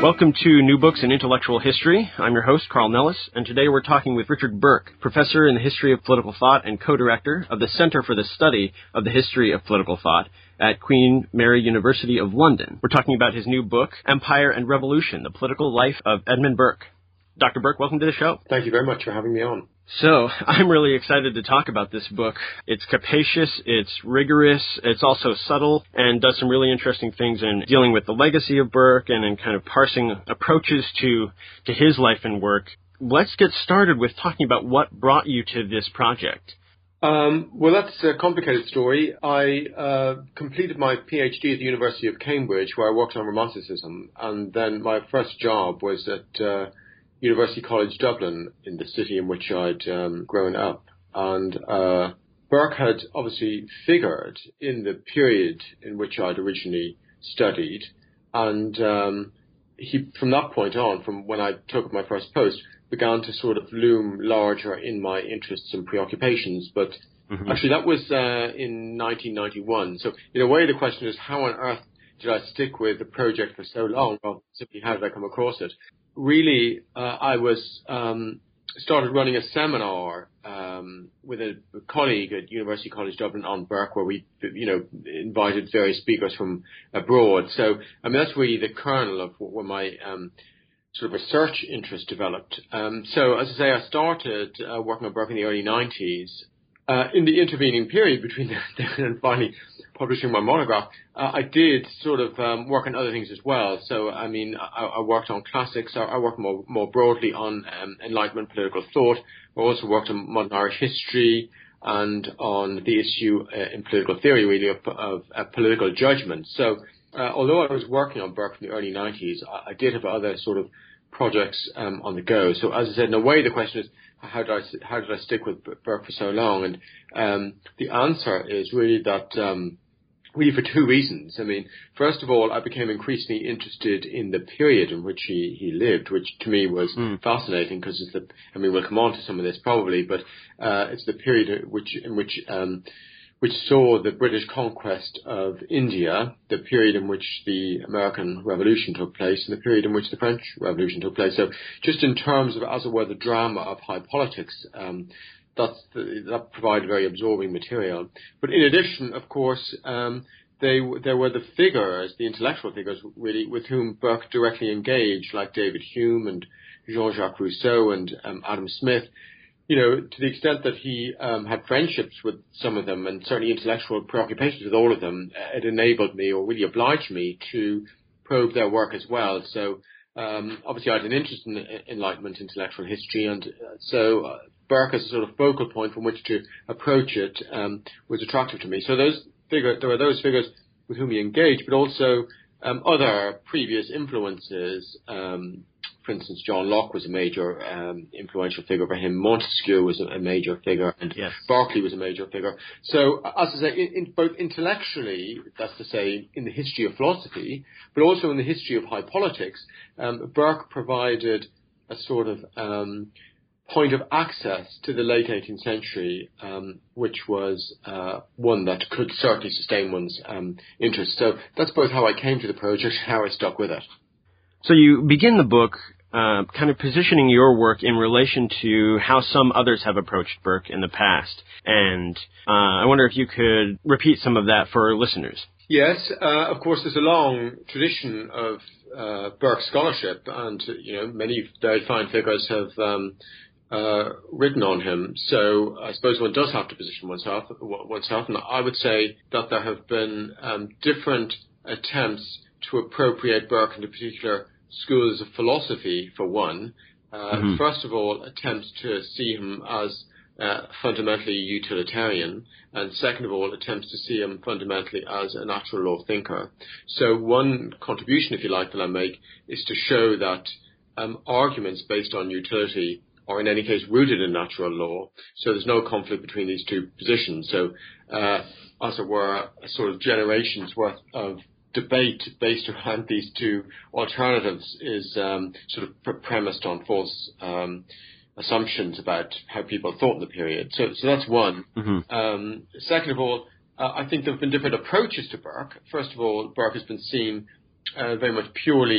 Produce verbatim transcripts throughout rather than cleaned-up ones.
Welcome to New Books in Intellectual History. I'm your host, Carl Nellis, and today we're talking with Richard Burke, professor in the history of political thought and co-director of the Center for the Study of the History of Political Thought at Queen Mary University of London. We're talking about his new book, Empire and Revolution, The Political Life of Edmund Burke. Doctor Burke, welcome to the show. Thank you very much for having me on. So, I'm really excited to talk about this book. It's capacious, it's rigorous, it's also subtle, and does some really interesting things in dealing with the legacy of Burke and in kind of parsing approaches to, to his life and work. Let's get started with talking about what brought you to this project. Um, well, that's a complicated story. I uh, completed my PhD at the University of Cambridge, where I worked on Romanticism, and then my first job was at uh, University College Dublin, in the city in which I'd um, grown up. And uh, Burke had obviously figured in the period in which I'd originally studied. And um, he, from that point on, from when I took up my first post, began to sort of loom larger in my interests and preoccupations. But mm-hmm. actually that was uh, in nineteen ninety-one. So in a way, the question is, how on earth did I stick with the project for so long? Well, simply how did I come across it? Really, uh, I was um, started running a seminar um, with a, a colleague at University College Dublin on Burke, where we, you know, invited various speakers from abroad. So, I mean, that's really the kernel of where my um, sort of research interest developed. Um, so, as I say, I started uh, working on Burke in the early nineties. Uh, in the intervening period between then and finally publishing my monograph, uh, I did sort of um, work on other things as well. So, I mean, I, I worked on classics. I, I worked more, more broadly on um, Enlightenment political thought. I also worked on modern Irish history and on the issue uh, in political theory, really, of, of uh, political judgment. So, uh, although I was working on Burke in the early nineties, I, I did have other sort of projects um, on the go. So, as I said, in a way, the question is, how did I how did I stick with Burke for so long? And um, the answer is really that um, really for two reasons. I mean, first of all, I became increasingly interested in the period in which he, he lived, which to me was mm. fascinating because it's the. I mean, we'll come on to some of this probably, but uh, it's the period which in which um, which saw the British conquest of India, the period in which the American Revolution took place, and the period in which the French Revolution took place. So just in terms of, as it were, the drama of high politics, um, that's the, that provided very absorbing material. But in addition, of course, um, they there were the figures, the intellectual figures, really, with whom Burke directly engaged, like David Hume and Jean-Jacques Rousseau and um, Adam Smith. You know, to the extent that he um, had friendships with some of them and certainly intellectual preoccupations with all of them, it enabled me or really obliged me to probe their work as well. So um, obviously I had an interest in Enlightenment intellectual history, and uh, so uh, Burke as a sort of focal point from which to approach it um, was attractive to me. So those figures, there were those figures with whom he engaged, but also um, other previous influences. Um, For instance, John Locke was a major um, influential figure for him. Montesquieu was a, a major figure, and yes. Berkeley was a major figure. So, as I say, in, in both intellectually, that's to say, in the history of philosophy, but also in the history of high politics, um, Burke provided a sort of um, point of access to the late eighteenth century, um, which was uh, one that could certainly sustain one's um, interest. So that's both how I came to the project and how I stuck with it. So you begin the book uh, kind of positioning your work in relation to how some others have approached Burke in the past. And uh, I wonder if you could repeat some of that for our listeners. Yes, uh, of course, there's a long tradition of uh, Burke scholarship, and you know many very fine figures have um, uh, written on him. So I suppose one does have to position oneself, oneself. And I would say that there have been um, different attempts to appropriate Burke into particular schools of philosophy, for one. Uh, mm-hmm. First of all, attempts to see him as uh, fundamentally utilitarian, and second of all, attempts to see him fundamentally as a natural law thinker. So one contribution, if you like, that I make is to show that um, arguments based on utility are in any case rooted in natural law, so there's no conflict between these two positions. So, uh, as it were, a sort of generation's worth of debate based around these two alternatives is um, sort of pre- premised on false um, assumptions about how people thought in the period. So, so that's one. Mm-hmm. Um, second of all, uh, I think there have been different approaches to Burke. First of all, Burke has been seen uh, very much purely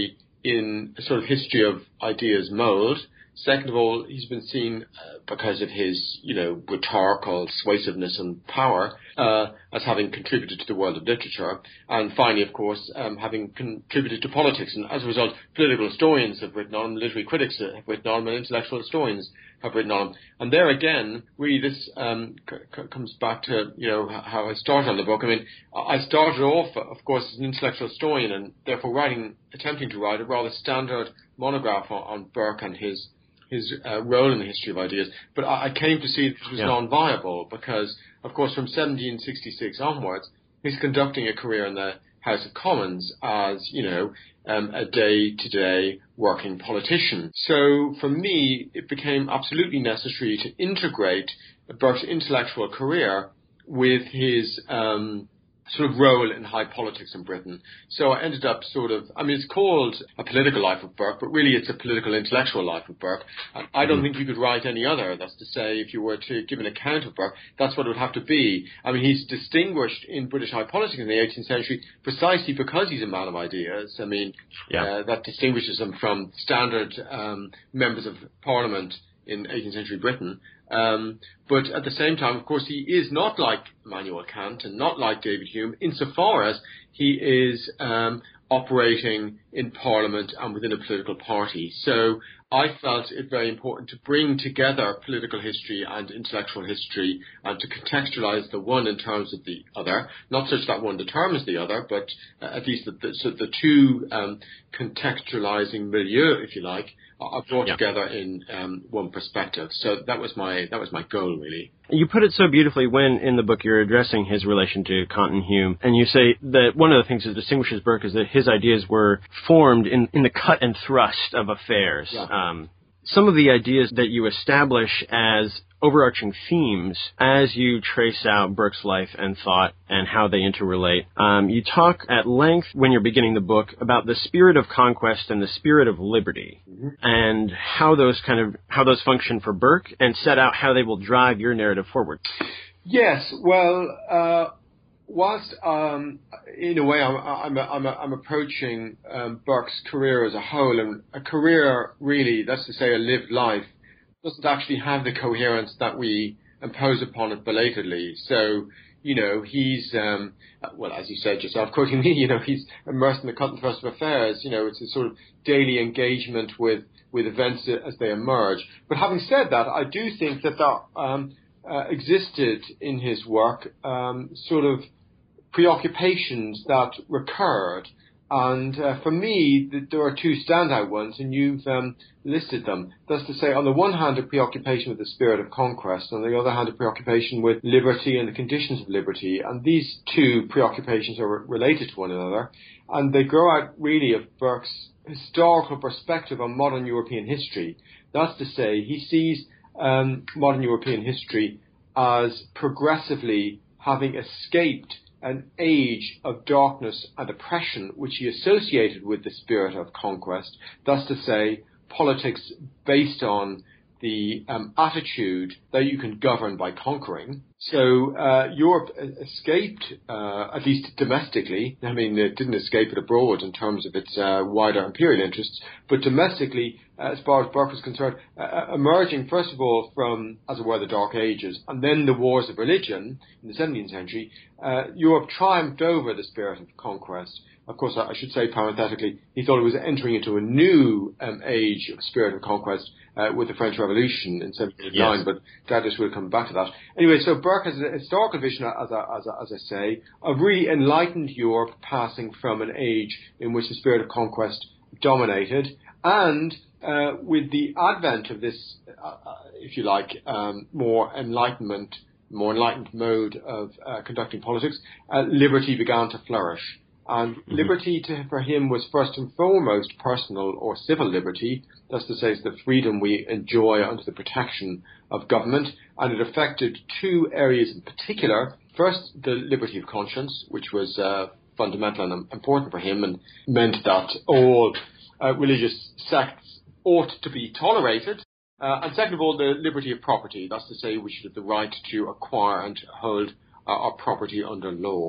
in a sort of history of ideas mold. Second of all, he's been seen, uh, because of his, you know, rhetorical suasiveness and power, uh, as having contributed to the world of literature. And finally, of course, um, having contributed to politics. And as a result, political historians have written on him, literary critics have written on him, and intellectual historians have written on him. And there again, really this um, c- c- comes back to, you know, how I started on the book. I mean, I started off, of course, as an intellectual historian, and therefore writing, attempting to write a rather standard monograph on, on Burke and his his uh, role in the history of ideas. But I, I came to see that it was yeah. non-viable because, of course, from seventeen sixty-six onwards, he's conducting a career in the House of Commons as, you know, um, a day-to-day working politician. So for me, it became absolutely necessary to integrate Burke's intellectual career with his um, sort of role in high politics in Britain. So I ended up sort of, I mean, it's called A Political Life of Burke, but really it's a political intellectual life of Burke. And I don't mm-hmm. think you could write any other. That's to say, if you were to give an account of Burke, that's what it would have to be. I mean, he's distinguished in British high politics in the eighteenth century precisely because he's a man of ideas. I mean, yeah. uh, that distinguishes him from standard um, members of Parliament in eighteenth century Britain. Um, but at the same time, of course, he is not like Immanuel Kant and not like David Hume insofar as he is um, operating in Parliament and within a political party. So I felt it very important to bring together political history and intellectual history and to contextualize the one in terms of the other, not such that one determines the other, but uh, at least the, the, so the two um, contextualizing milieu, if you like, are brought yeah. together in um, one perspective. So that was my that was my goal, really. You put it so beautifully when, in the book, you're addressing his relation to Kant and Hume, and you say that one of the things that distinguishes Burke is that his ideas were formed in, in the cut and thrust of affairs. Yeah. Um, some of the ideas that you establish as overarching themes as you trace out Burke's life and thought and how they interrelate. Um, you talk at length when you're beginning the book about the spirit of conquest and the spirit of liberty, mm-hmm. and how those kind of how those function for Burke, and set out how they will drive your narrative forward. Yes, well, uh, whilst um, in a way I'm I'm I'm, I'm approaching um, Burke's career as a whole, and a career really, that's to say, a lived life, doesn't actually have the coherence that we impose upon it belatedly. So, you know, he's, um, well, as you said yourself, quoting me, you know, he's immersed in the cut and thrust of affairs. You know, it's a sort of daily engagement with, with events as they emerge. But having said that, I do think that that um, uh, existed in his work um, sort of preoccupations that recurred. And uh, for me, th- there are two standout ones, and you've um, listed them. That's to say, on the one hand, a preoccupation with the spirit of conquest, on the other hand, a preoccupation with liberty and the conditions of liberty. And these two preoccupations are re- related to one another, and they grow out really of Burke's historical perspective on modern European history. That's to say, he sees um, modern European history as progressively having escaped an age of darkness and oppression which he associated with the spirit of conquest, thus to say, politics based on the um, attitude that you can govern by conquering. So uh, Europe escaped, uh, at least domestically. I mean, it didn't escape it abroad in terms of its uh, wider imperial interests, but domestically, uh, as far as Burke was concerned, uh, emerging first of all from, as it were, the Dark Ages, and then the wars of religion in the seventeenth century, uh, Europe triumphed over the spirit of conquest. Of course, I should say parenthetically, he thought it was entering into a new um, age of spirit of conquest uh, with the French Revolution in seventeen eighty-nine, yes. But Gladys will come back to that. Anyway, so Burke has a historical vision, as I, as, I, as I say, of really enlightened Europe passing from an age in which the spirit of conquest dominated, and uh, with the advent of this, uh, if you like, um, more enlightenment, more enlightened mode of uh, conducting politics, uh, liberty began to flourish. And mm-hmm. liberty to, for him was first and foremost personal or civil liberty. That's to say, it's the freedom we enjoy under the protection of government. And it affected two areas in particular. First, the liberty of conscience, which was uh, fundamental and important for him and meant that all uh, religious sects ought to be tolerated. Uh, and second of all, the liberty of property. That's to say, we should have the right to acquire and hold uh, our property under law.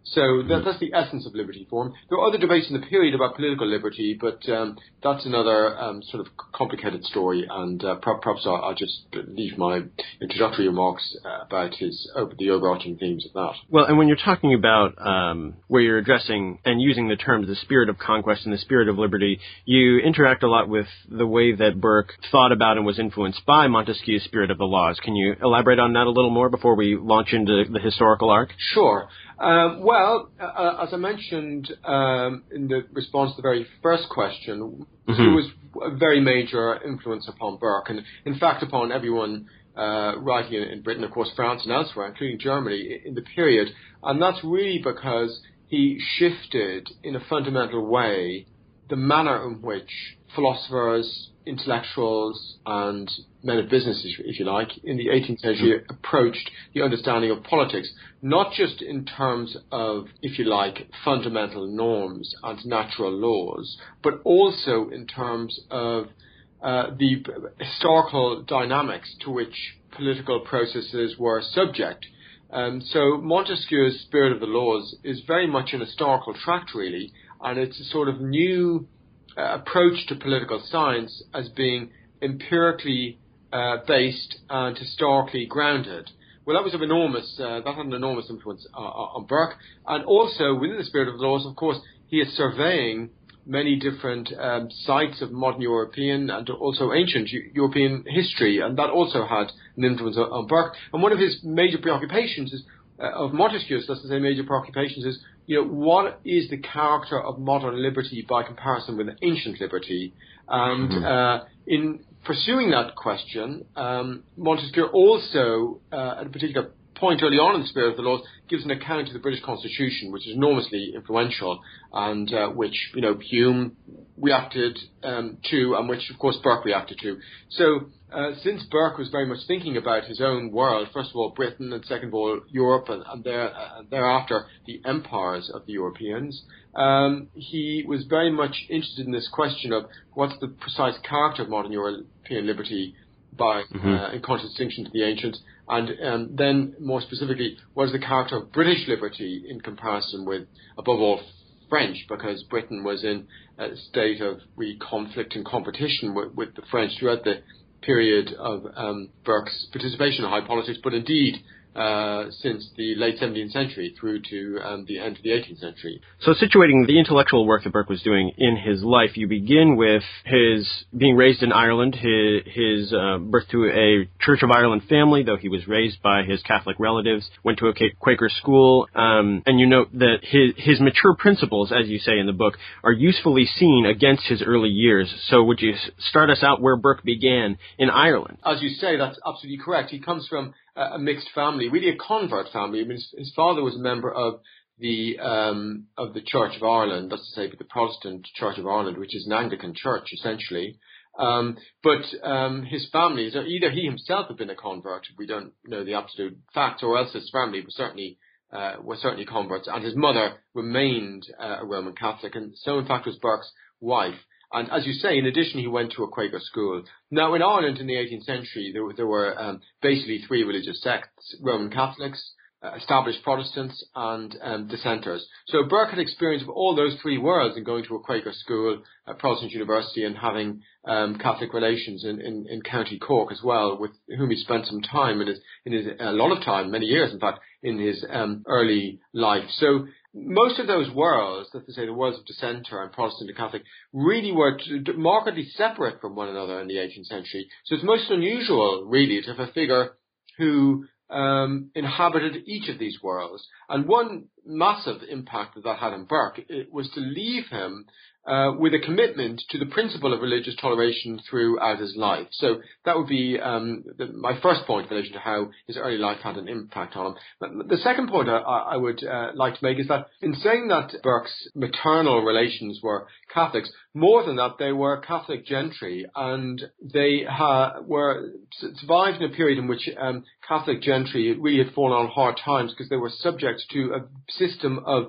So that, that's the essence of liberty for him. There are other debates in the period about political liberty, but um, that's another um, sort of complicated story, and uh, perhaps I'll, I'll just leave my introductory remarks uh, about his uh, the overarching themes of that. Well, and when you're talking about um, where you're addressing and using the terms the spirit of conquest and the spirit of liberty, you interact a lot with the way that Burke thought about and was influenced by Montesquieu's spirit of the laws. Can you elaborate on that a little more before we launch into the historical arc? Sure. Um, well, uh, as I mentioned um, in the response to the very first question, mm-hmm. he was a very major influence upon Burke, and in fact upon everyone uh, writing in, in Britain, of course, France and elsewhere, including Germany, in the period. And that's really because he shifted in a fundamental way the manner in which philosophers, intellectuals, and men of business, if you like, in the eighteenth century approached the understanding of politics, not just in terms of, if you like, fundamental norms and natural laws, but also in terms of uh, the historical dynamics to which political processes were subject. Um, so Montesquieu's spirit of the laws is very much an historical tract, really, and it's a sort of new uh, approach to political science as being empirically uh, based and historically grounded. Well, that was of enormous, uh, that had an enormous influence uh, on Burke. And also, within the spirit of the laws, of course, he is surveying many different um, sites of modern European and also ancient U- European history, and that also had an influence on, on Burke. And one of his major preoccupations is, uh, of Montesquieu's, that's to say, major preoccupations is, you know, what is the character of modern liberty by comparison with ancient liberty? And mm-hmm. uh, in pursuing that question, um, Montesquieu also, uh, at a particular point early on in the spirit of the laws, gives an account of the British Constitution, which is enormously influential, and uh, which, you know, Hume reacted um, to, and which, of course, Burke reacted to. So, uh, since Burke was very much thinking about his own world, first of all Britain, and second of all Europe, and, and there, uh, thereafter the empires of the Europeans, um, he was very much interested in this question of what's the precise character of modern European liberty by mm-hmm. uh, in contradistinction to the ancients, and um, then more specifically, what is the character of British liberty in comparison with, above all, French, because Britain was in a state of really conflict and competition with, with the French throughout the period of um, Burke's participation in high politics, but indeed uh, since the late seventeenth century through to um, the end of the eighteenth century. So situating the intellectual work that Burke was doing in his life, you begin with his being raised in Ireland, his, his uh, birth to a Church of Ireland family, though he was raised by his Catholic relatives, went to a Quaker school, um, and you note that his, his mature principles, as you say in the book, are usefully seen against his early years. So would you start us out where Burke began in Ireland? As you say, that's absolutely correct. He comes from a mixed family, really a convert family. I mean, his, his father was a member of the um, of the Church of Ireland, that's to say, the Protestant Church of Ireland, which is an Anglican church, essentially. Um, but um, his family, so either he himself had been a convert, we don't know the absolute facts, or else his family was certainly uh, were certainly converts, and his mother remained uh, a Roman Catholic, and so in fact was Burke's wife. And as you say, in addition, he went to a Quaker school. Now, in Ireland in the eighteenth century, there, there were um, basically three religious sects: Roman Catholics, uh, established Protestants, and um, dissenters. So Burke had experience of all those three worlds in going to a Quaker school, a Protestant university, and having um, Catholic relations in, in, in County Cork as well, with whom he spent some time in his, in his a lot of time, many years, in fact, in his um, early life. So most of those worlds, that's to say the worlds of dissenter and Protestant and Catholic, really were t- markedly separate from one another in the eighteenth century. So it's most unusual, really, to have a figure who um, inhabited each of these worlds. And one massive impact that that had on Burke it was to leave him uh, with a commitment to the principle of religious toleration throughout his life. So that would be um, the, my first point in relation to how his early life had an impact on him. But the second point I, I would uh, like to make is that in saying that Burke's maternal relations were Catholics, more than that, they were Catholic gentry, and they ha- were survived in a period in which um, Catholic gentry really had fallen on hard times because they were subject to a system of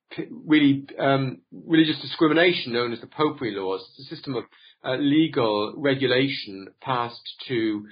really um, religious discrimination known as the Popery laws. It's a system of uh, legal regulation passed to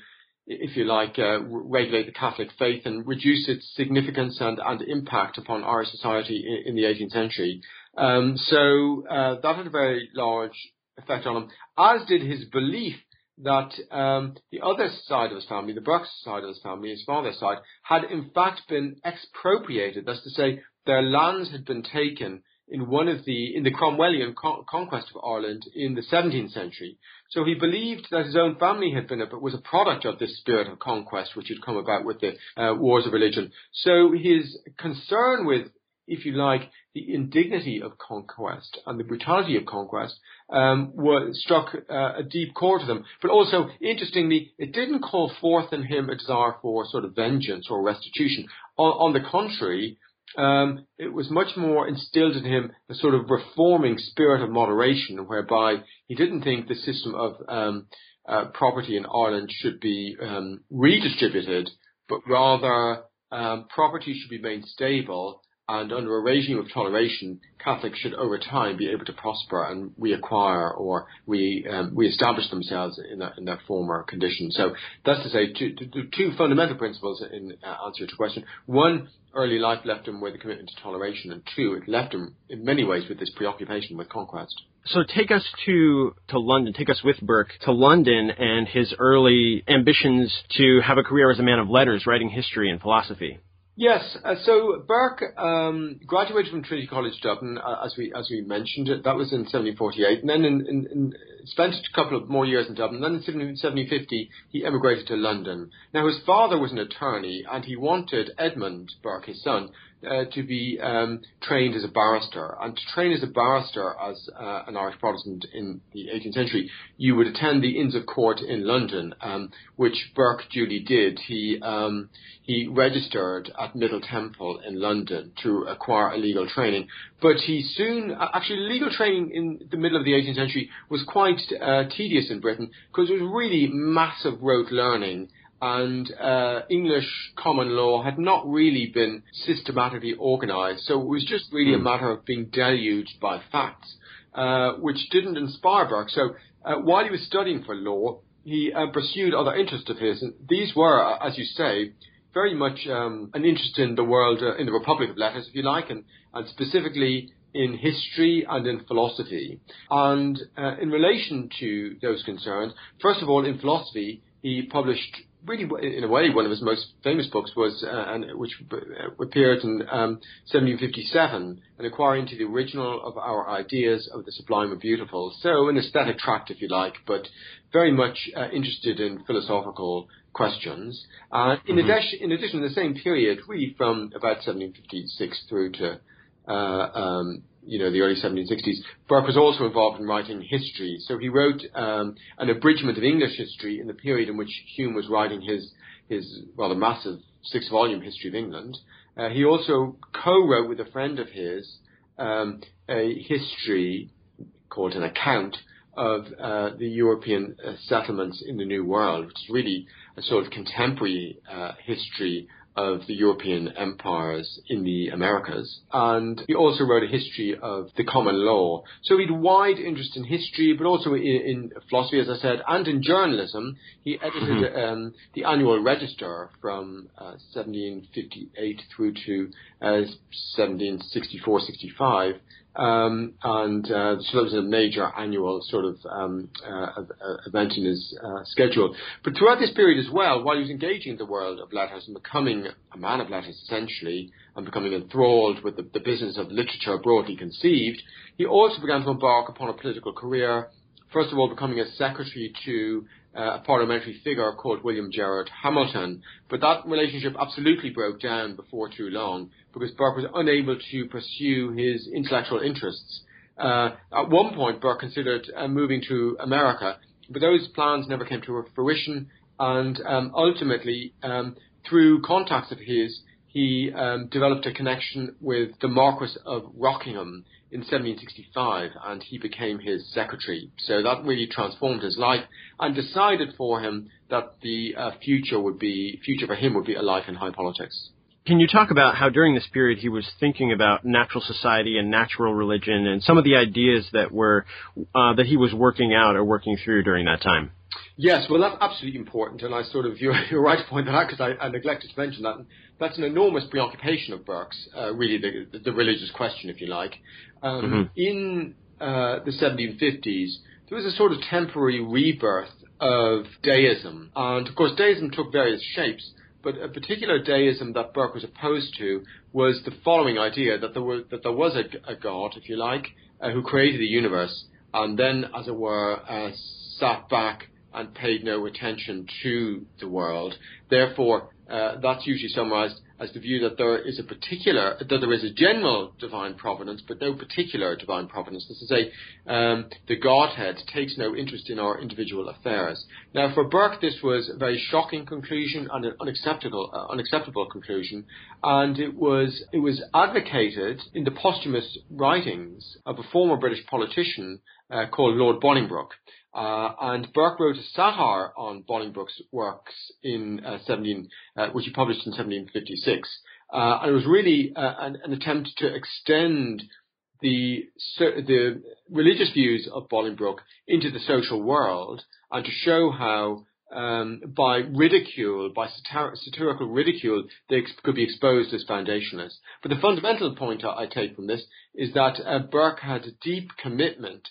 if you like, uh, regulate the Catholic faith and reduce its significance and, and impact upon Irish society in, in the eighteenth century. Um, so uh, that had a very large effect on him, as did his belief that um, the other side of his family, the Burke side of his family, his father's side, had in fact been expropriated. That's to say, their lands had been taken in one of the in the Cromwellian con- conquest of Ireland in the seventeenth century. So he believed that his own family had been a, was a product of this spirit of conquest, which had come about with the uh, wars of religion. So his concern with, if you like, the indignity of conquest and the brutality of conquest um, was, struck uh, a deep chord to them. But also, interestingly, it didn't call forth in him a desire for sort of vengeance or restitution. On, on the contrary, um, it was much more instilled in him a sort of reforming spirit of moderation, whereby he didn't think the system of um, uh, property in Ireland should be um, redistributed, but rather um, property should be made stable. And under a regime of toleration, Catholics should over time be able to prosper and reacquire or re, um, re-establish themselves in, a, in their former condition. So that's to say two, two, two fundamental principles in uh, answer to your question. One, early life left him with a commitment to toleration, and two, it left him in many ways with this preoccupation with conquest. So take us to, to London, take us with Burke to London and his early ambitions to have a career as a man of letters, writing history and philosophy. Yes, uh, so Burke um, graduated from Trinity College Dublin, uh, as we as we mentioned. That was in seventeen forty-eight, and then in, in, in spent a couple of more years in Dublin. Then in seventeen fifty, he emigrated to London. Now, his father was an attorney, and he wanted Edmund Burke, his son, uh, to be um, trained as a barrister. And to train as a barrister as uh, an Irish Protestant in the eighteenth century, you would attend the Inns of Court in London, um, which Burke duly did. He um, he registered at Middle Temple in London to acquire a legal training. But he soon, actually legal training in the middle of the eighteenth century was quite uh, tedious in Britain, because it was really massive rote learning, and uh, English common law had not really been systematically organised. So it was just really mm. a matter of being deluged by facts, uh, which didn't inspire Burke. So uh, while he was studying for law, he uh, pursued other interests of his, and these were, as you say, very much um, an interest in the world, uh, in the Republic of Letters, if you like, and, and specifically in history and in philosophy. And uh, in relation to those concerns, first of all, in philosophy, he published, really, in a way, one of his most famous books was, uh, and which appeared in um, seventeen fifty-seven, an inquiry into the original of our ideas of the sublime and beautiful. So an aesthetic tract, if you like, but very much uh, interested in philosophical questions. Uh, in, mm-hmm. addition, in addition, in the same period, really from about seventeen fifty-six through to uh, um, you know, the early seventeen sixties, Burke was also involved in writing history. So he wrote um, an abridgment of English history in the period in which Hume was writing his, his rather massive six-volume History of England. Uh, he also co-wrote with a friend of his um, a history called an account of uh, the European uh, settlements in the New World, which is really a sort of contemporary uh, history of the European empires in the Americas. And he also wrote a history of the common law. So he had wide interest in history, but also in, in philosophy, as I said, and in journalism. He edited um, the Annual Register from uh, seventeen fifty-eight through to uh, seventeen sixty-four sixty-five. Um, and uh, so that was a major annual sort of um, uh, event in his uh, schedule. But throughout this period as well, while he was engaging in the world of letters and becoming a man of letters essentially, and becoming enthralled with the, the business of literature broadly conceived, he also began to embark upon a political career, first of all becoming a secretary to uh, a parliamentary figure called William Gerard Hamilton. But that relationship absolutely broke down before too long, because Burke was unable to pursue his intellectual interests. Uh, at one point, Burke considered uh, moving to America, but those plans never came to fruition, and um, ultimately, um, through contacts of his, he um, developed a connection with the Marquis of Rockingham in seventeen sixty-five, and he became his secretary. So that really transformed his life and decided for him that the uh, future would be future for him would be a life in high politics. Can you talk about how during this period he was thinking about natural society and natural religion and some of the ideas that were uh, that he was working out or working through during that time? Yes, well, that's absolutely important, and I sort of, you're, you're right to point that out because I, I neglected to mention that. That's an enormous preoccupation of Burke's, uh, really the, the religious question, if you like. Um, mm-hmm. In uh, the seventeen fifties, there was a sort of temporary rebirth of deism, and of course deism took various shapes, but a particular deism that Burke was opposed to was the following idea, that there, were, that there was a, a God, if you like, uh, who created the universe, and then, as it were, uh, sat back and paid no attention to the world. Therefore, uh, that's usually summarized as the view that there is a particular, that there is a general divine providence, but no particular divine providence. This is to say, um, the Godhead takes no interest in our individual affairs. Now, for Burke, this was a very shocking conclusion and an unacceptable, uh, unacceptable conclusion, and it was it was advocated in the posthumous writings of a former British politician uh, called Lord Bolingbroke. Uh, and Burke wrote a satire on Bolingbroke's works in uh, seventeen, uh, which he published in seventeen fifty-six. Uh, and it was really uh, an, an attempt to extend the the religious views of Bolingbroke into the social world, and to show how um, by ridicule, by satir- satirical ridicule, they ex- could be exposed as foundationalists. But the fundamental point I take from this is that uh, Burke had a deep commitment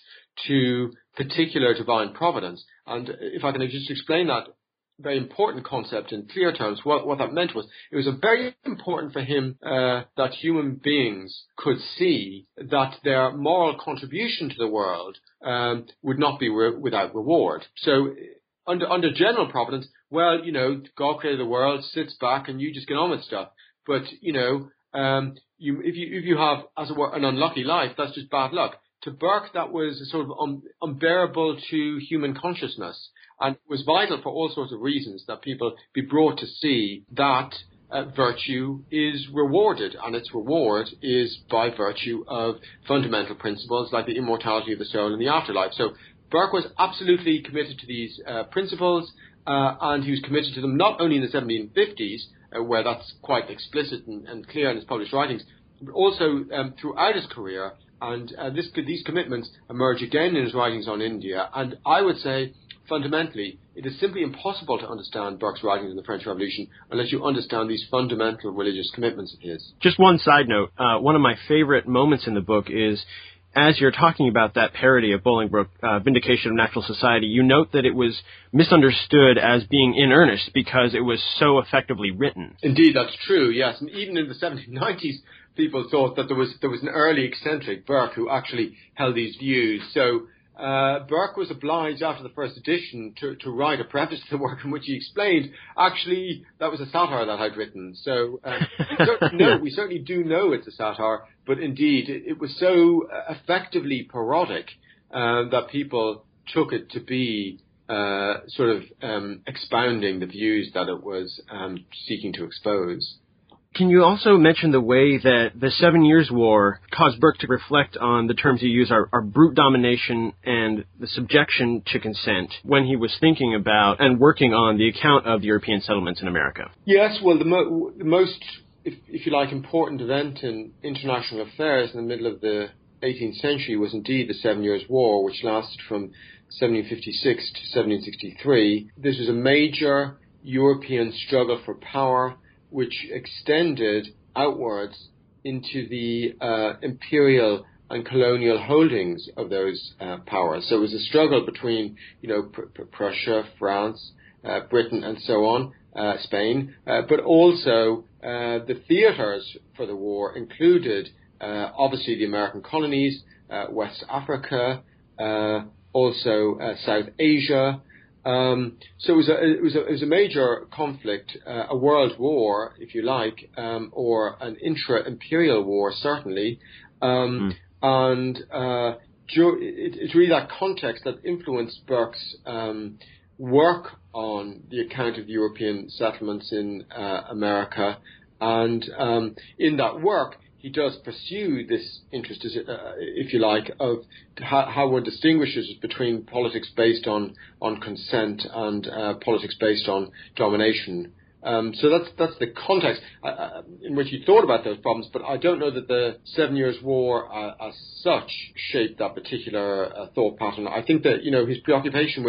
to particular divine providence. And if I can just explain that very important concept in clear terms, what, what that meant was it was very important for him uh, that human beings could see that their moral contribution to the world um, would not be re- without reward. So under, under general providence, well, you know, God created the world, sits back, and you just get on with stuff. But, you know, um, you, if you if you have, as it were, an unlucky life, that's just bad luck. To Burke, that was sort of un- unbearable to human consciousness, and it was vital for all sorts of reasons that people be brought to see that uh, virtue is rewarded, and its reward is by virtue of fundamental principles like the immortality of the soul in the afterlife. So Burke was absolutely committed to these uh, principles, uh, and he was committed to them not only in the seventeen fifties, uh, where that's quite explicit and, and clear in his published writings, but also um, throughout his career. And uh, this, these commitments emerge again in his writings on India. And I would say, fundamentally, it is simply impossible to understand Burke's writings in the French Revolution unless you understand these fundamental religious commitments of his. Just one side note. Uh, one of my favorite moments in the book is, as you're talking about that parody of Bolingbroke, uh, Vindication of Natural Society, you note that it was misunderstood as being in earnest because it was so effectively written. Indeed, that's true, yes. And even in the seventeen nineties, people thought that there was there was an early eccentric, Burke, who actually held these views. So uh, Burke was obliged after the first edition to, to write a preface to the work in which he explained, actually, that was a satire that I'd written. So uh, we, certainly know, we certainly do know it's a satire, but indeed it, it was so effectively parodic uh, that people took it to be uh, sort of um, expounding the views that it was um, seeking to expose. Can you also mention the way that the Seven Years' War caused Burke to reflect on the terms you use are, are brute domination and the subjection to consent when he was thinking about and working on the account of European settlements in America? Yes, well, the, mo- the most, if, if you like, important event in international affairs in the middle of the eighteenth century was indeed the Seven Years' War, which lasted from seventeen fifty-six to seventeen sixty-three. This was a major European struggle for power, which extended outwards into the uh, imperial and colonial holdings of those uh, powers. So it was a struggle between, you know, Pr- Pr- Prussia, France, uh, Britain, and so on, uh, Spain, uh, but also uh, the theaters for the war included uh, obviously the American colonies, uh, West Africa, uh, also uh, South Asia. Um, so it was a it was a, it was a major conflict, uh, a world war, if you like, um, or an intra-imperial war, certainly. Um, mm. And uh, it, it's really that context that influenced Burke's um, work on the account of European settlements in uh, America. And um, in that work, he does pursue this interest, uh, if you like, of how, how one distinguishes between politics based on, on consent and uh, politics based on domination. Um, so that's that's the context uh, in which he thought about those problems. But I don't know that the Seven Years' War uh, as such shaped that particular uh, thought pattern. I think that, you know, his preoccupation with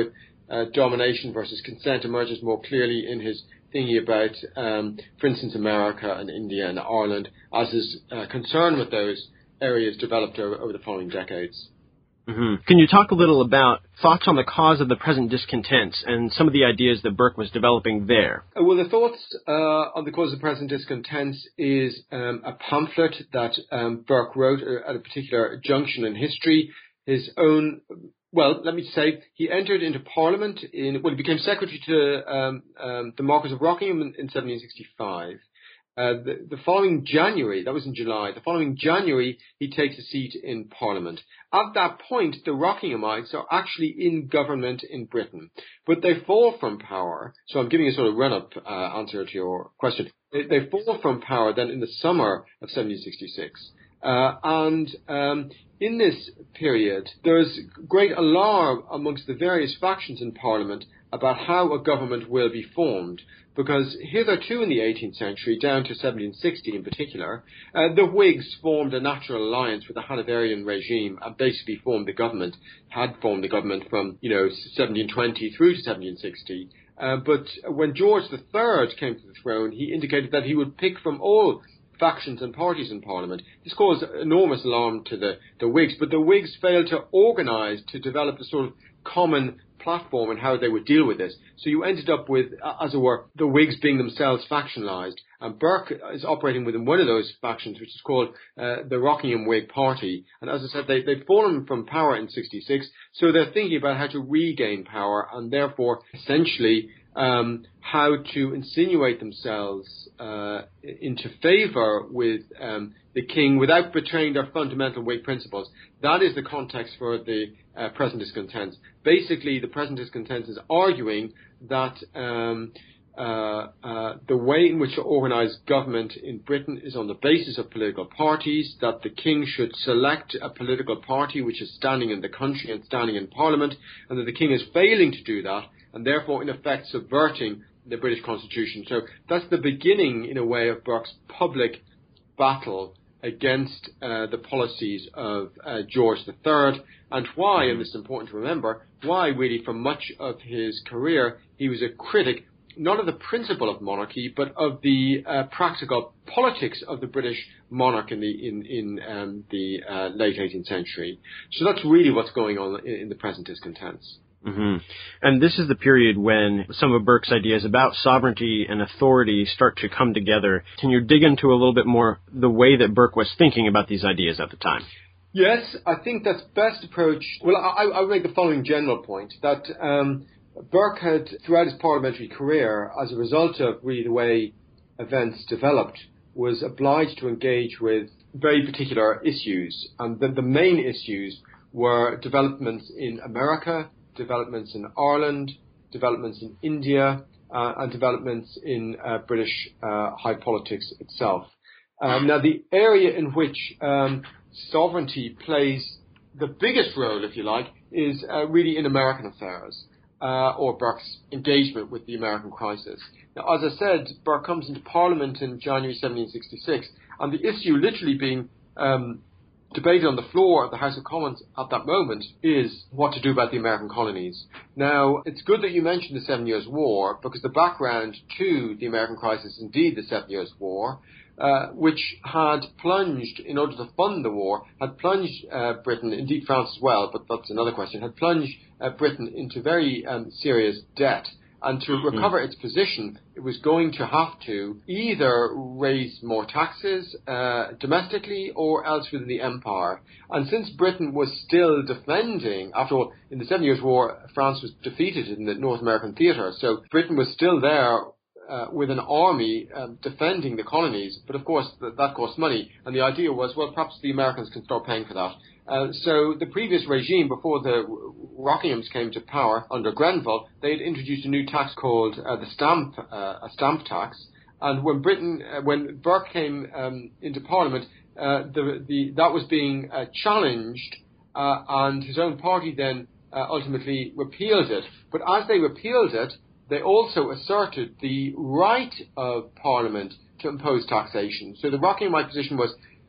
uh, domination versus consent emerges more clearly in his thinking about, um, for instance, America and India and Ireland, as his uh, concern with those areas developed over, over the following decades. Mm-hmm. Can you talk a little about thoughts on the cause of the present discontents and some of the ideas that Burke was developing there? Uh, well, the thoughts uh, on the cause of the present discontents is um, a pamphlet that um, Burke wrote at a particular junction in history. His own, well, let me say, he entered into Parliament in, well, he became secretary to um, um, the Marquess of Rockingham in, in seventeen sixty-five. Uh, the, the following January, that was in July, the following January, he takes a seat in Parliament. At that point, the Rockinghamites are actually in government in Britain, but they fall from power. So I'm giving a sort of run-up uh, answer to your question. They, they fall from power then in the summer of seventeen sixty-six. Uh, and um, in this period, there's great alarm amongst the various factions in Parliament about how a government will be formed. Because hitherto in the eighteenth century, down to seventeen sixty in particular, uh, the Whigs formed a natural alliance with the Hanoverian regime and basically formed the government, had formed the government from, you know, seventeen twenty through to seventeen sixty. Uh, but when George the Third came to the throne, he indicated that he would pick from all factions and parties in Parliament. This caused enormous alarm to the, the Whigs, but the Whigs failed to organise to develop a sort of common platform and how they would deal with this. So you ended up with, as it were, the Whigs being themselves factionalised. And Burke is operating within one of those factions, which is called uh, the Rockingham Whig Party. And as I said, they, they've fallen from power in sixty-six, so they're thinking about how to regain power and therefore essentially um, how to insinuate themselves uh, into favour with um, the king without betraying their fundamental Whig principles. That is the context for the uh, present discontents. Basically, the present discontents is arguing that um, uh, uh, the way in which to organise government in Britain is on the basis of political parties, that the king should select a political party which is standing in the country and standing in Parliament, and that the king is failing to do that, and therefore, in effect, subverting the British Constitution. So that's the beginning, in a way, of Burke's public battle against uh, the policies of uh, George the Third, and why, and this is important to remember, why really for much of his career he was a critic not of the principle of monarchy, but of the uh, practical politics of the British monarch in the in in um, the uh, late eighteenth century. So that's really what's going on in, in the present discontents. Mm-hmm. And this is the period when some of Burke's ideas about sovereignty and authority start to come together. Can you dig into a little bit more the way that Burke was thinking about these ideas at the time? Yes, I think that's best approach. Well, I, I would make the following general point, that um, Burke had, throughout his parliamentary career, as a result of really the way events developed, was obliged to engage with very particular issues. And the, the main issues were developments in America, developments in Ireland, developments in India, uh, and developments in uh, British uh, high politics itself. Um, now, the area in which um, sovereignty plays the biggest role, if you like, is uh, really in American affairs, uh, or Burke's engagement with the American crisis. Now, as I said, Burke comes into Parliament in January seventeen sixty-six, and the issue literally being um, debated on the floor of the House of Commons at that moment is what to do about the American colonies. Now, it's good that you mentioned the Seven Years' War, because the background to the American crisis is indeed the Seven Years' War, uh, which had plunged, in order to fund the war, had plunged uh, Britain, indeed France as well, but that's another question, had plunged uh, Britain into very um, serious debt. And to recover its position, it was going to have to either raise more taxes uh, domestically or else within the empire. And since Britain was still defending, after all, in the Seven Years' War, France was defeated in the North American theatre, so Britain was still there uh, with an army um, defending the colonies. But of course, th- that cost money. And the idea was, well, perhaps the Americans can start paying for that. Uh, so the previous regime, before the Rockinghams came to power under Grenville, they had introduced a new tax called uh, the stamp, uh, a stamp tax. And when Britain, uh, when Burke came um, into Parliament, uh, the, the, that was being uh, challenged, uh, and his own party then uh, ultimately repealed it. But as they repealed it, they also asserted the right of Parliament to impose taxation. So the Rockinghamite position was,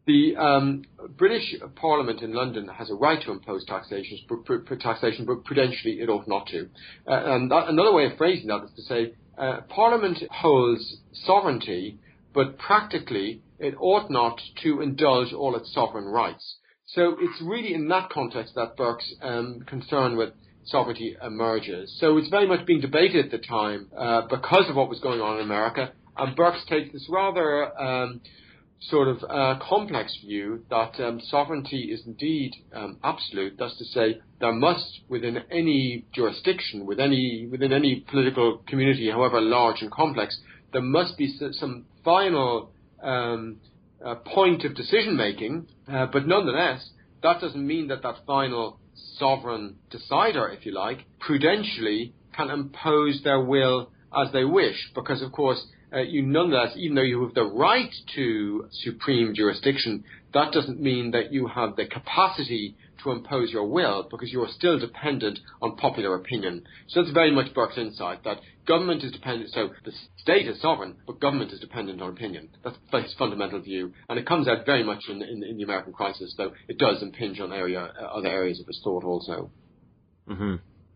The um, British Parliament in London has a right to impose taxation, but, taxation, but prudentially it ought not to. Uh, and that, another way of phrasing that is to say uh, Parliament holds sovereignty, but practically it ought not to indulge all its sovereign rights. So it's really in that context that Burke's um, concern with sovereignty emerges. So it's very much being debated at the time uh, because of what was going on in America, and Burke takes this rather um, sort of uh, complex view that um, sovereignty is indeed um, absolute. That's to say, there must, within any jurisdiction, with any, within any political community, however large and complex, there must be some final um, uh, point of decision-making, uh, but nonetheless, that doesn't mean that that final sovereign decider, if you like, prudentially can impose their will as they wish, because, of course, Uh, you nonetheless, even though you have the right to supreme jurisdiction, that doesn't mean that you have the capacity to impose your will, because you are still dependent on popular opinion. So that's very much Burke's insight, that government is dependent, so the state is sovereign, but government is dependent on opinion. That's his fundamental view, and it comes out very much in, in, in the American crisis, though it does impinge on area, uh, other areas of his thought also. Mm-hmm.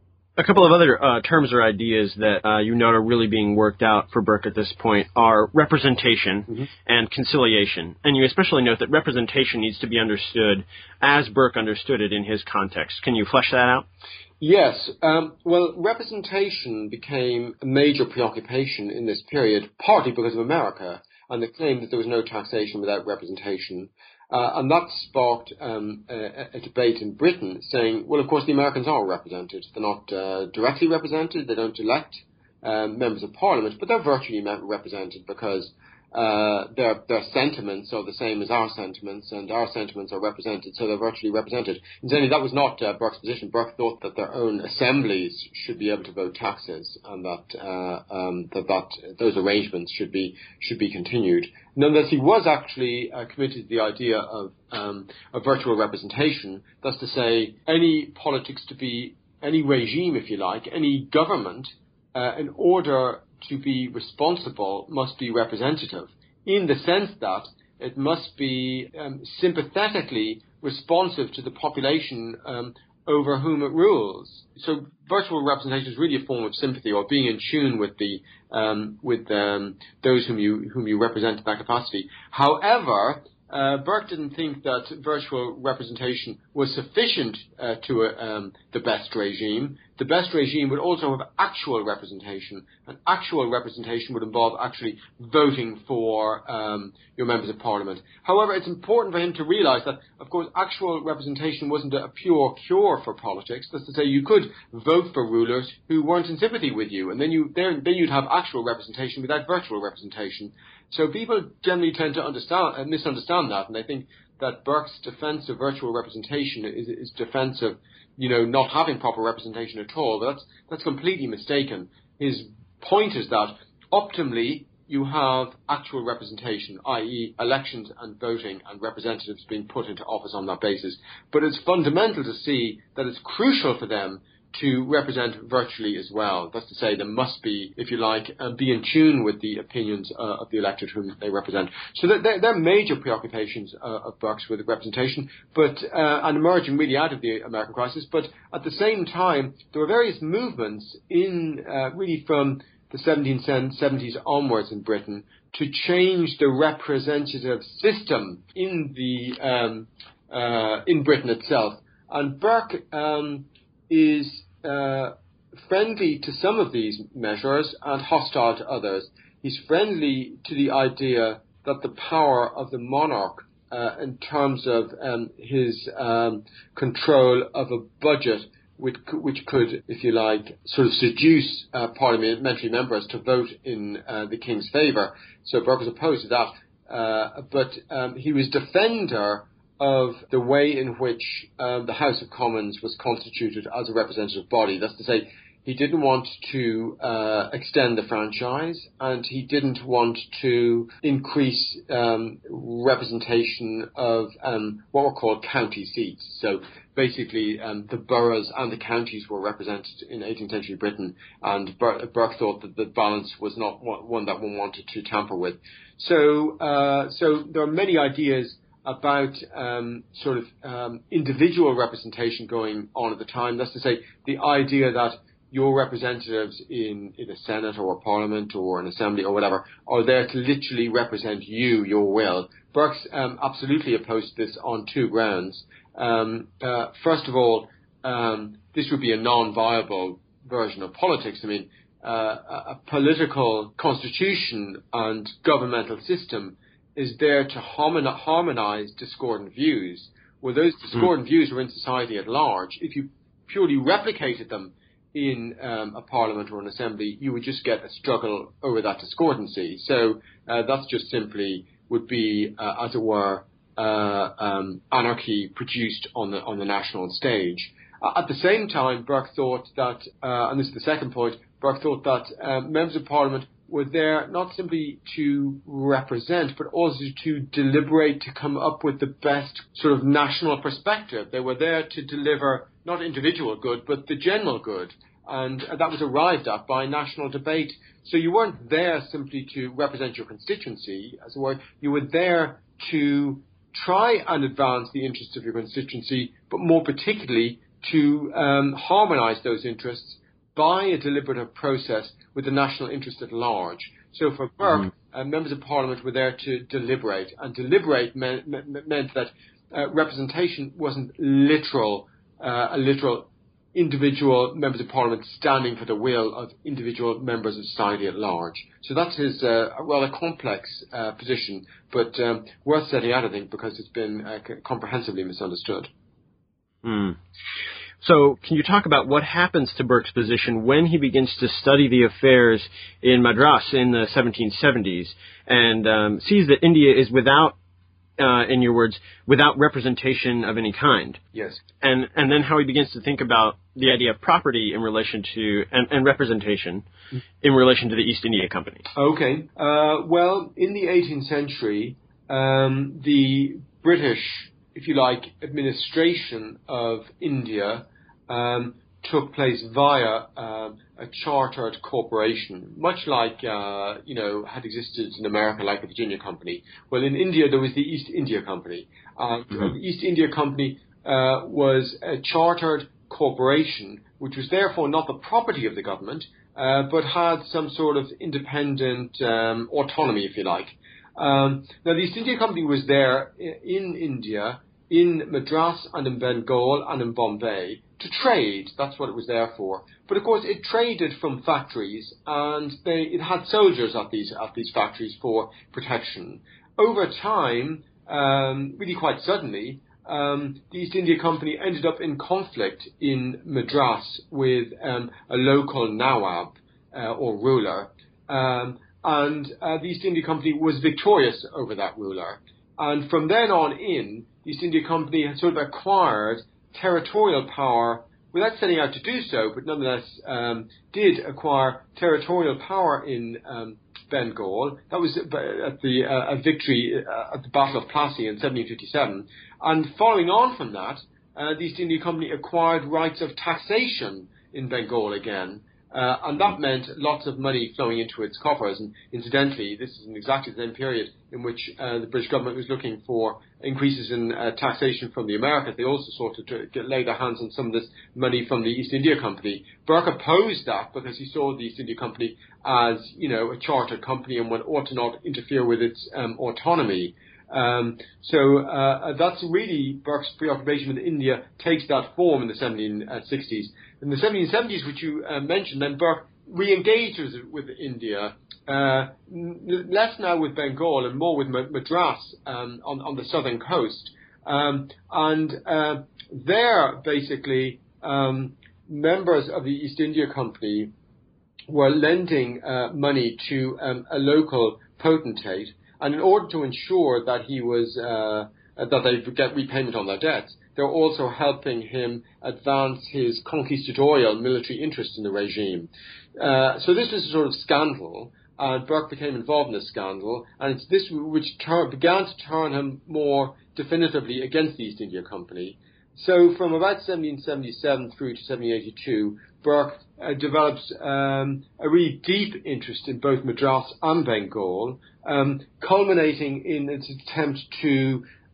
A couple of other uh, terms or ideas that uh, you note are really being worked out for Burke at this point are representation mm-hmm. and conciliation. And you especially note that representation needs to be understood as Burke understood it in his context. Can you flesh that out? Yes. Um, well, representation became a major preoccupation in this period, partly because of America and the claim that there was no taxation without representation. Uh, and that sparked um, a, a debate in Britain saying, well, of course, the Americans are represented. They're not uh, directly represented. They don't elect um, members of Parliament, but they're virtually represented because uh, their, their sentiments are the same as our sentiments, and our sentiments are represented, so they're virtually represented. Incidentally, that was not uh, Burke's position. Burke thought that their own assemblies should be able to vote taxes, and that uh, um, that, that those arrangements should be should be continued. Nonetheless, he was actually uh, committed to the idea of um, a virtual representation. That's to say, any politics to be, any regime, if you like, any government, uh, in order to be responsible, must be representative, in the sense that it must be um, sympathetically responsive to the population um, over whom it rules. So virtual representation is really a form of sympathy, or being in tune with the um, with um, those whom you whom you represent in that capacity. However, uh, Burke didn't think that virtual representation was sufficient uh, to a, um, the best regime. The best regime would also have actual representation, and actual representation would involve actually voting for um, your members of Parliament. However, it's important for him to realise that, of course, actual representation wasn't a pure cure for politics. That's to say, you could vote for rulers who weren't in sympathy with you, and then you then you'd have actual representation without virtual representation. So people generally tend to understand uh, misunderstand that, and they think that Burke's defence of virtual representation is, is defence of, you know, not having proper representation at all. But that's that's completely mistaken. His point is that optimally you have actual representation, that is elections and voting and representatives being put into office on that basis. But it's fundamental to see that it's crucial for them to represent virtually as well. That's to say, there must be, if you like, uh, be in tune with the opinions uh, of the electorate whom they represent. So they're, they're major preoccupations uh, of Burke's with representation, but uh, and emerging really out of the American crisis. But at the same time, there were various movements in uh, really from the seventeen seventies onwards in Britain to change the representative system in the um, uh, in Britain itself. And Burke um, is uh, friendly to some of these measures and hostile to others. He's friendly to the idea that the power of the monarch uh, in terms of um, his um, control of a budget which, which could, if you like, sort of seduce uh, parliamentary members to vote in uh, the king's favour. So Burke was opposed to that. Uh, but um, he was defender of the way in which um, the House of Commons was constituted as a representative body. That's to say, he didn't want to uh, extend the franchise, and he didn't want to increase um, representation of um, what were called county seats. So basically, um, the boroughs and the counties were represented in eighteenth century Britain, and Bur- Burke thought that the balance was not one that one wanted to tamper with. So, uh, so there are many ideas about um, sort of um, individual representation going on at the time. That's to say, the idea that your representatives in, in a Senate or a Parliament or an Assembly or whatever are there to literally represent you, your will. Burke's um, absolutely opposed to this on two grounds. Um, uh, first of all, um, this would be a non-viable version of politics. I mean, uh, a, a political constitution and governmental system is there to harmonize discordant views. Well, those discordant mm. views are in society at large. If you purely replicated them in um, a parliament or an assembly, you would just get a struggle over that discordancy. So uh, that's just simply would be, uh, as it were, uh, um, anarchy produced on the on the national stage. Uh, at the same time, Burke thought that, uh, and this is the second point, Burke thought that uh, members of parliament were there not simply to represent, but also to deliberate, to come up with the best sort of national perspective. They were there to deliver not individual good, but the general good. And that was arrived at by national debate. So you weren't there simply to represent your constituency, as it were. You were there to try and advance the interests of your constituency, but more particularly to um, harmonize those interests by a deliberative process with the national interest at large. So for Burke, mm-hmm. uh, members of parliament were there to deliberate, and deliberate meant, meant that uh, representation wasn't literal, uh, a literal individual members of parliament standing for the will of individual members of society at large. So that's his uh, rather complex uh, position, but um, worth setting out, I think, because it's been uh, comprehensively misunderstood. Mm. So can you talk about what happens to Burke's position when he begins to study the affairs in Madras in the seventeen seventies and um, sees that India is without, uh, in your words, without representation of any kind? Yes. And and then how he begins to think about the idea of property in relation to, and, and representation in relation to the East India Company. Okay. Uh, well, in the eighteenth century, um, the British, if you like, administration of India Um, took place via uh, a chartered corporation, much like, uh, you know, had existed in America, like the Virginia Company. Well, in India, there was the East India Company. Uh, mm-hmm. The East India Company uh, was a chartered corporation, which was therefore not the property of the government, uh, but had some sort of independent um, autonomy, if you like. Um, now, the East India Company was there in India, in Madras and in Bengal and in Bombay, to trade. That's what it was there for. But of course, it traded from factories, and they, it had soldiers at these at these factories for protection. Over time, um, really quite suddenly, um, the East India Company ended up in conflict in Madras with um, a local Nawab uh, or ruler, um, and uh, the East India Company was victorious over that ruler. And from then on in, the East India Company had sort of acquired territorial power without setting out to do so, but nonetheless um, did acquire territorial power in um, Bengal. That was at the uh, a victory uh, at the Battle of Plassey in seventeen fifty-seven. And following on from that, uh, the East India Company acquired rights of taxation in Bengal again. Uh, and that meant lots of money flowing into its coffers. And incidentally, this is in exactly the same period in which uh, the British government was looking for increases in uh, taxation from the Americans. They also sought to get, lay their hands on some of this money from the East India Company. Burke opposed that because he saw the East India Company as, you know, a chartered company and one ought to not interfere with its um, autonomy. Um, so uh, that's really Burke's preoccupation with India takes that form in the seventeen sixties. In the seventeen seventies, which you uh, mentioned, then Burke re-engages with India, uh, n- less now with Bengal and more with Madras um, on, on the southern coast. Um, and uh, there, basically, um, members of the East India Company were lending uh, money to um, a local potentate. And in order to ensure that he was, uh, that they would get repayment on their debts, they're also helping him advance his conquistadorial military interest in the regime. Uh, so this was a sort of scandal, and Burke became involved in this scandal, and it's this which tur- began to turn him more definitively against the East India Company. So from about seventeen seventy-seven through to seventeen eighty-two, Burke uh, develops um, a really deep interest in both Madras and Bengal, um, culminating in its attempt to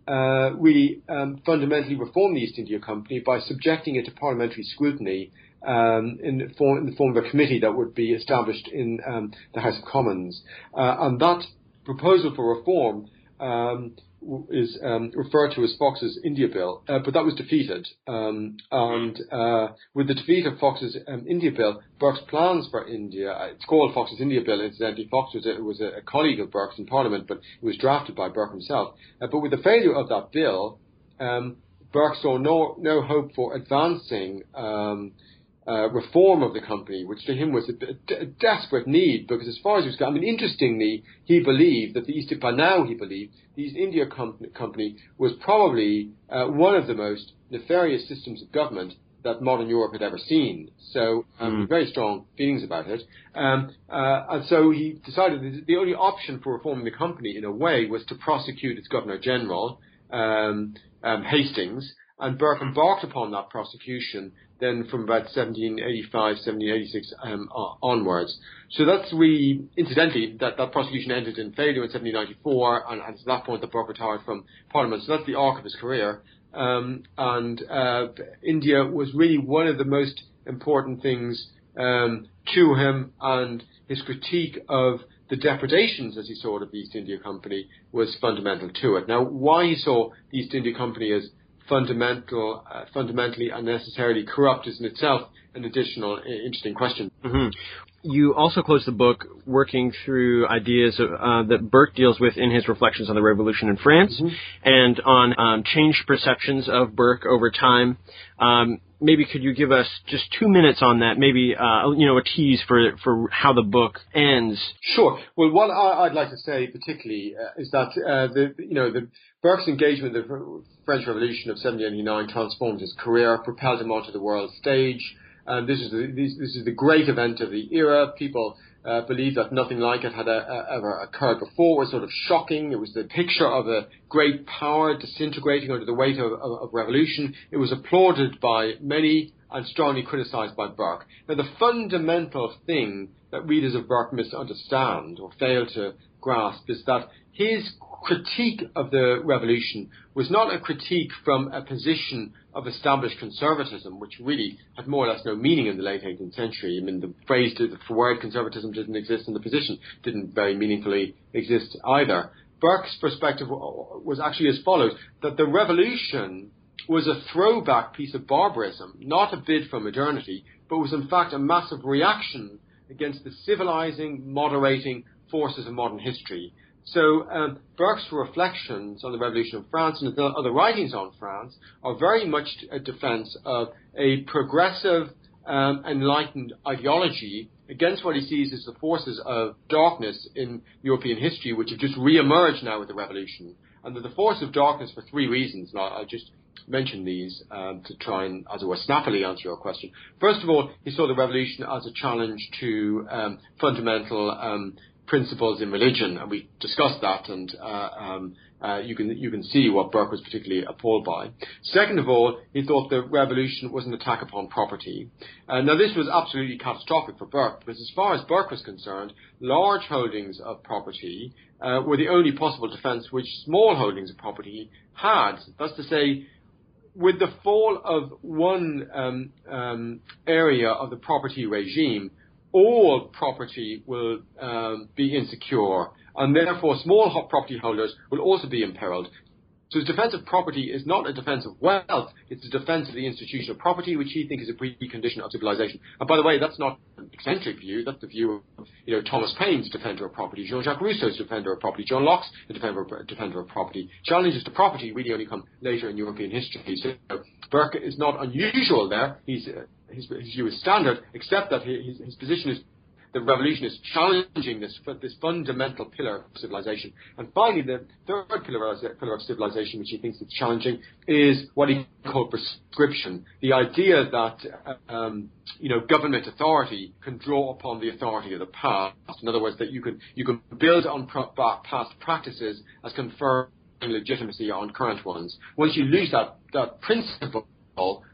uh, really um, fundamentally reform the East India Company by subjecting it to parliamentary scrutiny um, in, the form, in the form of a committee that would be established in um, the House of Commons. Uh, and that proposal for reform um, is um, referred to as Fox's India Bill, uh, but that was defeated. Um, and uh, with the defeat of Fox's um, India Bill, Burke's plans for India, uh, it's called Fox's India Bill, incidentally. Fox was a, was a colleague of Burke's in Parliament, but it was drafted by Burke himself. Uh, but with the failure of that bill, um, Burke saw no, no hope for advancing um, Uh, reform of the company, which to him was a, a, a desperate need, because as far as he was concerned, I mean, interestingly, he believed that the East, by now he believed, the East India company, company was probably uh, one of the most nefarious systems of government that modern Europe had ever seen. So, um, mm. very strong feelings about it. Um, uh, and so he decided that the only option for reforming the company, in a way, was to prosecute its Governor-General, um, um, Hastings, and Burke embarked upon that prosecution then from about seventeen eighty-five, seventeen eighty-six um, onwards. So that's really, incidentally, that, that prosecution ended in failure in seventeen ninety-four, and, and at that point that Burke retired from Parliament. So that's the arc of his career. Um, and uh, India was really one of the most important things um, to him, and his critique of the depredations, as he saw it, of the East India Company was fundamental to it. Now, why he saw the East India Company as fundamental, uh, fundamentally unnecessarily corrupt is in itself an additional uh, interesting question. Mm-hmm. You also close the book working through ideas of, uh, that Burke deals with in his reflections on the revolution in France, mm-hmm. and on um, changed perceptions of Burke over time. Um, maybe could you give us just two minutes on that? Maybe uh, you know a tease for for how the book ends. Sure. Well, what I, I'd like to say particularly uh, is that uh, the you know the Burke's engagement in the French Revolution of seventeen eighty-nine transformed his career, propelled him onto the world stage. And this is the this, this is the great event of the era. People uh, believe that nothing like it had a, a, ever occurred before. It was sort of shocking. It was the picture of a great power disintegrating under the weight of, of, of revolution. It was applauded by many and strongly criticized by Burke. Now, the fundamental thing that readers of Burke misunderstand or fail to grasp is that his critique of the revolution was not a critique from a position of established conservatism, which really had more or less no meaning in the late eighteenth century. I mean, the phrase, the word conservatism didn't exist, and the position didn't very meaningfully exist either. Burke's perspective was actually as follows, that the revolution was a throwback piece of barbarism, not a bid for modernity, but was in fact a massive reaction against the civilizing, moderating forces of modern history. So um, Burke's reflections on the Revolution of France and the other writings on France are very much a defense of a progressive, um, enlightened ideology against what he sees as the forces of darkness in European history, which have just re-emerged now with the Revolution. And that the force of darkness for three reasons, and I'll just mention these um, to try and, as it were, snappily answer your question. First of all, he saw the Revolution as a challenge to um, fundamental um principles in religion, and we discussed that, and uh, um, uh, you can you can see what Burke was particularly appalled by. Second of all, he thought the revolution was an attack upon property. Uh, now, this was absolutely catastrophic for Burke, because as far as Burke was concerned, large holdings of property uh, were the only possible defense which small holdings of property had. That's to say, with the fall of one um, um, area of the property regime, all property will um, be insecure, and therefore small property holders will also be imperiled. So his defense of property is not a defense of wealth, it's a defense of the institution of property, which he thinks is a precondition of civilization. And by the way, that's not an eccentric view, that's the view of you know, Thomas Paine's defender of property, Jean-Jacques Rousseau's defender of property, John Locke's defender of, defender of property. Challenges to property really only come later in European history. So Burke is not unusual there. He's uh, His, his view is standard, except that his, his position is the revolution is challenging this this fundamental pillar of civilization. And finally, the third pillar of, pillar of civilization, which he thinks is challenging, is what he called prescription. The idea that um, you know government authority can draw upon the authority of the past. In other words, that you can you can build on pro- past practices as conferring legitimacy on current ones. Once you lose that that principle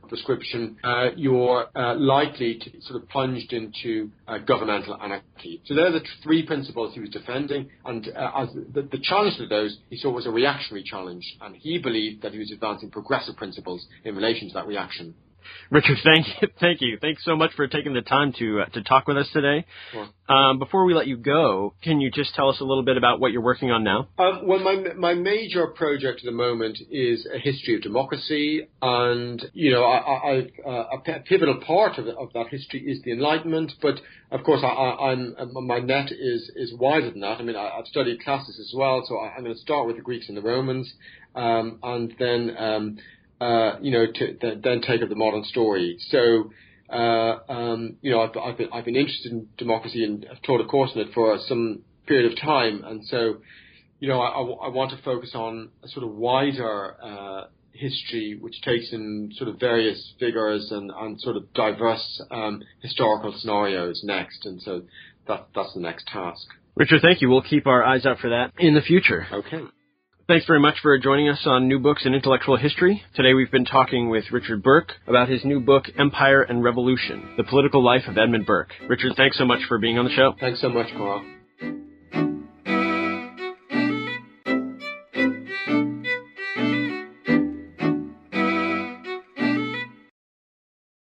prescription, uh, you're uh, likely to be sort of plunged into uh, governmental anarchy. So they're the three principles he was defending, and uh, as the, the challenge to those he saw was a reactionary challenge, and he believed that he was advancing progressive principles in relation to that reaction. Richard, thank you, thank you, thanks so much for taking the time to uh, to talk with us today. Sure. Um, before we let you go, can you just tell us a little bit about what you're working on now? Um, well, my my major project at the moment is a history of democracy, and you know, I, I, uh, a pivotal part of, of that history is the Enlightenment. But of course, I, I, I'm my net is is wider than that. I mean, I, I've studied classics as well, so I, I'm going to start with the Greeks and the Romans, um, and then. Um, Uh, you know, to th- then take up the modern story. So, uh, um, you know, I've, I've, been, I've been interested in democracy and I've taught a course in it for some period of time. And so, you know, I, I want to focus on a sort of wider uh, history, which takes in sort of various figures and, and sort of diverse um, historical scenarios next. And so that, that's the next task. Richard, thank you. We'll keep our eyes out for that in the future. Okay. Thanks very much for joining us on New Books in Intellectual History. Today we've been talking with Richard Burke about his new book, Empire and Revolution, The Political Life of Edmund Burke. Richard, thanks so much for being on the show. Thanks so much, Carl.